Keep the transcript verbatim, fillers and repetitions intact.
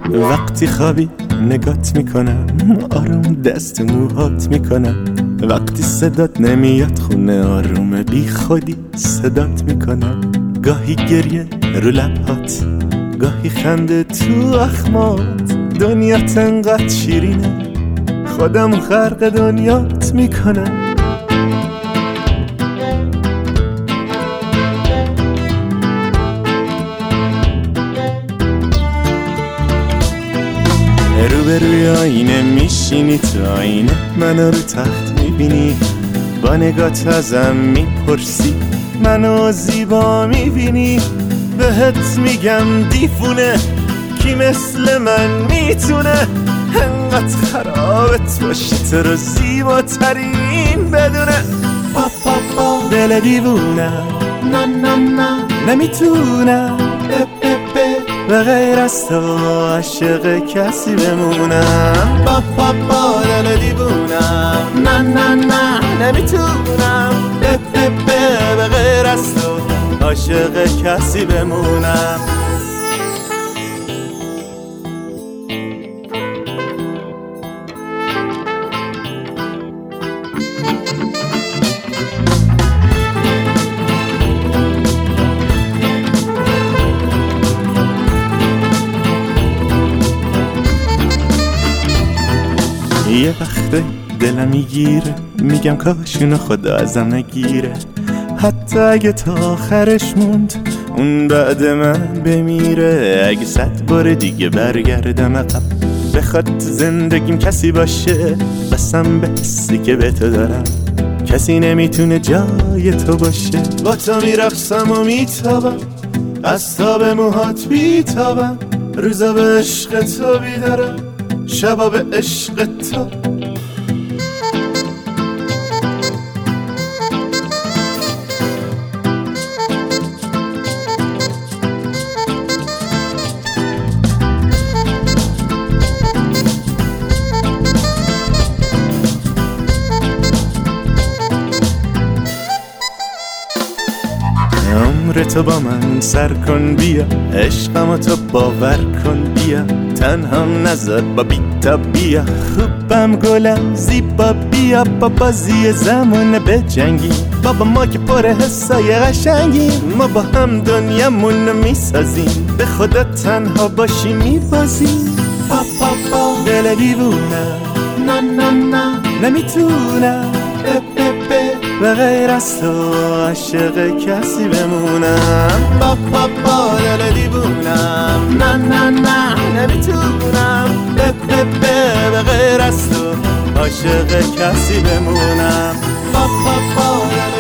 وقتی خوابی نگات میکنم، آروم دست موهات میکنم. وقتی صدات نمیاد خونه آرومه، بی خودی صدات میکنم. گاهی گریه رو لبهات، گاهی خنده تو اخمات. دنیات انقدر شیرینه، خودم خرق دنیات میکنم. رو به روی آینه میشینی، تو آینه منو رو تخت میبینی. با نگات ازم میپرسی، منو زیبا میبینی. بهت میگم دیفونه، کی مثل من میتونه انقدر خرابت باشه تو رو زیباترین بدونه. با با با دل دیوونه، نه نه نه نمیتونم به غیر از تو عاشق کسی بمونم. با با با دل دیوونم، نه نه نه نمیتونم به غیر از تو عاشق کسی بمونم. یه وقته دلم میگیره، میگم کاشونو خدا ازم نگیره. حتی اگه تا آخرش موند اون بعد من بمیره. اگه صد بار دیگه برگردم عقب، بخواد زندگیم کسی باشه، بسم به حسی که به تو دارم کسی نمیتونه جای تو باشه. با تو میرقصم و میتابم، از تاب موهات بیتابم. روزا به عشق تو بیدارم، شبا به عشق تو. عمر تو با من سر کن بیا، عشقمو تو باور کن بیا. تنهام نذار با بیتا بیا، خوبم گلم زیبا بیا. با بازی زمان به جنگی، بابا ما که پر حسای قشنگی. ما با هم دنیامونو میسازیم، به خدا تنها باشی میبازیم. با با با دل دیوونه، نه نه نه نمیتونم به غیر از تو عاشق کسی بمونم. با با با دل دیوونم، نه نه نه نمیتونم به غیر از تو عاشق کسی بمونم. با با با